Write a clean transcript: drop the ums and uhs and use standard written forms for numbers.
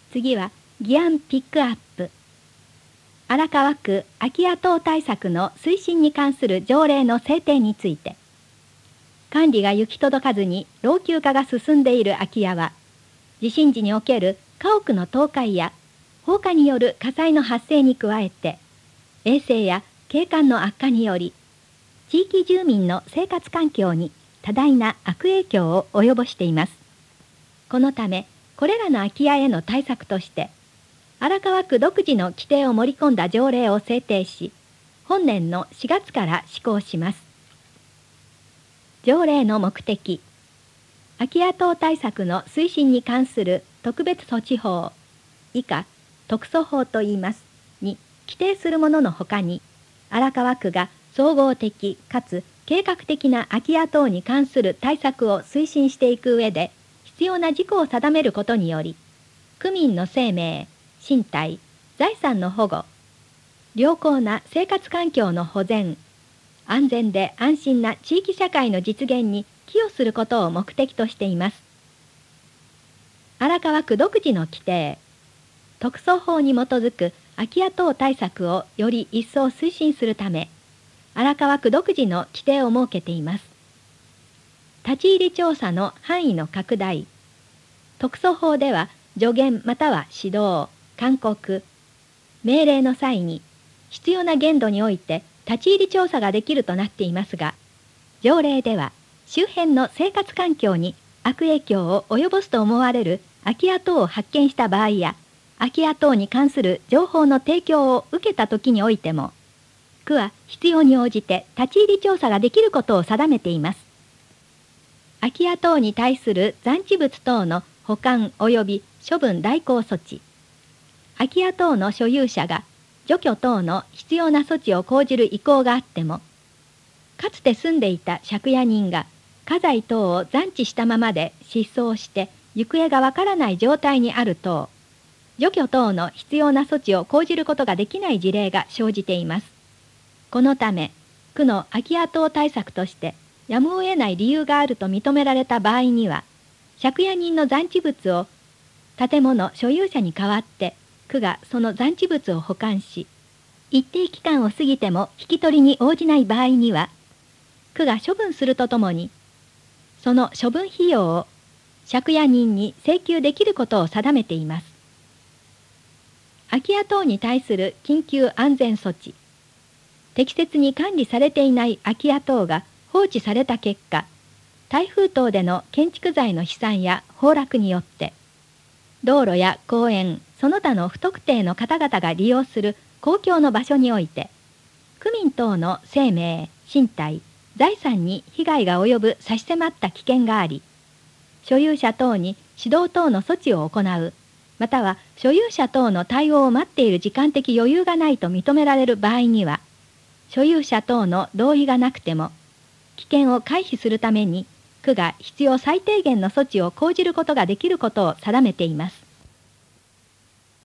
次は議案ピックアップ。荒川区空き家等対策の推進に関する条例の制定について。管理が行き届かずに老朽化が進んでいる空き家は、地震時における家屋の倒壊や放火による火災の発生に加えて、衛生や景観の悪化により、地域住民の生活環境に多大な悪影響を及ぼしています。このため、これらの空き家への対策として、荒川区独自の規定を盛り込んだ条例を制定し、本年の4月から施行します。条例の目的。空き家等対策の推進に関する特別措置法、以下特措法といいます、に規定するもののほかに、荒川区が総合的かつ計画的な空き家等に関する対策を推進していく上で、必要な事項を定めることにより、区民の生命、身体、財産の保護、良好な生活環境の保全、安全で安心な地域社会の実現に寄与することを目的としています。荒川区独自の規定、特措法に基づく空き家等対策をより一層推進するため、荒川区独自の規定を設けています。立ち入り調査の範囲の拡大。特措法では助言または指導、勧告、命令の際に必要な限度において立ち入り調査ができるとなっていますが、条例では周辺の生活環境に悪影響を及ぼすと思われる空き家等を発見した場合や、空き家等に関する情報の提供を受けた時においても、区は必要に応じて立ち入り調査ができることを定めています。空き家等に対する残置物等の保管及び処分代行措置。空き家等の所有者が除去等の必要な措置を講じる意向があっても、かつて住んでいた借家人が家財等を残置したままで失踪して行方がわからない状態にある等、除去等の必要な措置を講じることができない事例が生じています。このため、区の空き家等対策としてやむを得ない理由があると認められた場合には、借家人の残置物を建物所有者に代わって区がその残置物を保管し、一定期間を過ぎても引き取りに応じない場合には、区が処分するとともに、その処分費用を借家人に請求できることを定めています。空き家等に対する緊急安全措置。適切に管理されていない空き家等が放置された結果、台風等での建築材の飛散や崩落によって、道路や公園、その他の不特定の方々が利用する公共の場所において、区民等の生命、身体、財産に被害が及ぶ差し迫った危険があり、所有者等に指導等の措置を行う、または所有者等の対応を待っている時間的余裕がないと認められる場合には、所有者等の同意がなくても、危険を回避するために、区が必要最低限の措置を講じることができることを定めています。